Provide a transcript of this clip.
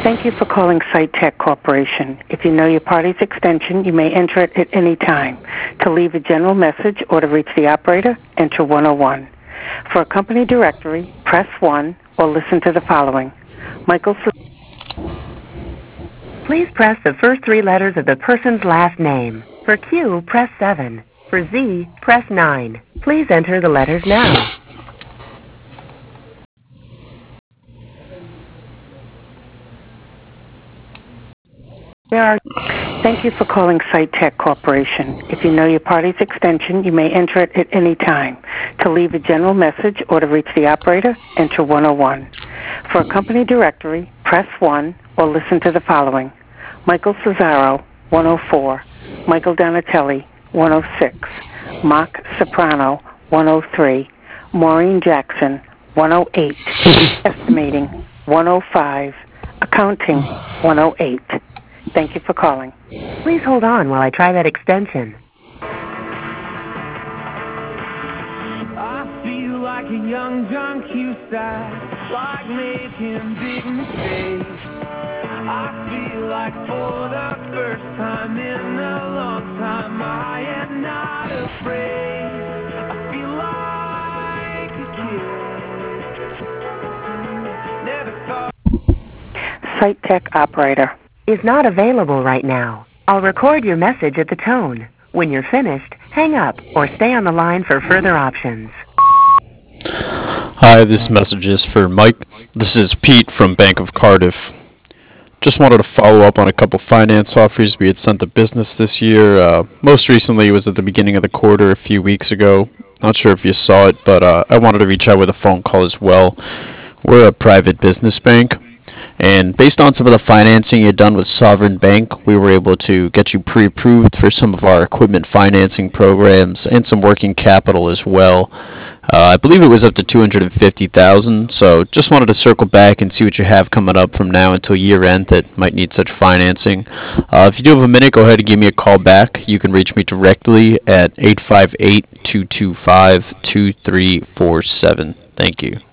Thank you for calling SiteTech Corporation. If you know your party's extension, you may enter it at any time. To leave a general message or to reach the operator, enter 101. For a company directory, press 1 or listen to the following. Michael. Please press the first 3 letters of the person's last name. For Q, press 7. For Z, press 9. Please enter the letters now. Thank you for calling SiteTech Corporation. If you know your party's extension, you may enter it at any time. To leave a general message or to reach the operator, enter 101. For a company directory, press 1 or listen to the following. Michael Cesaro, 104. Michael Donatelli, 106. Mark Soprano, 103. Maureen Jackson, 108. Estimating, 105. Accounting, 108. Thank you for calling. Please hold on while I try that extension. I feel like a young John Cusack, like making big mistakes. I feel like for the first time in a long time I am not afraid. I feel like a kid. Never thought. SiteTech operator is not available right now. I'll record your message at the tone. When you're finished, hang up or stay on the line for further options. Hi, this message is for Mike. This is Pete from Bank of Cardiff. Just wanted to follow up on a couple finance offers we had sent to business this year. Most recently, it was at the beginning of the quarter a few weeks ago. Not sure if you saw it, but I wanted to reach out with a phone call as well. We're a private business bank. And based on some of the financing you had done with Sovereign Bank, we were able to get you pre-approved for some of our equipment financing programs and some working capital as well. I believe it was up to $250,000, so just wanted to circle back and see what you have coming up from now until year end that might need such financing. If you do have a minute, go ahead and give me a call back. You can reach me directly at 858-225-2347. Thank you.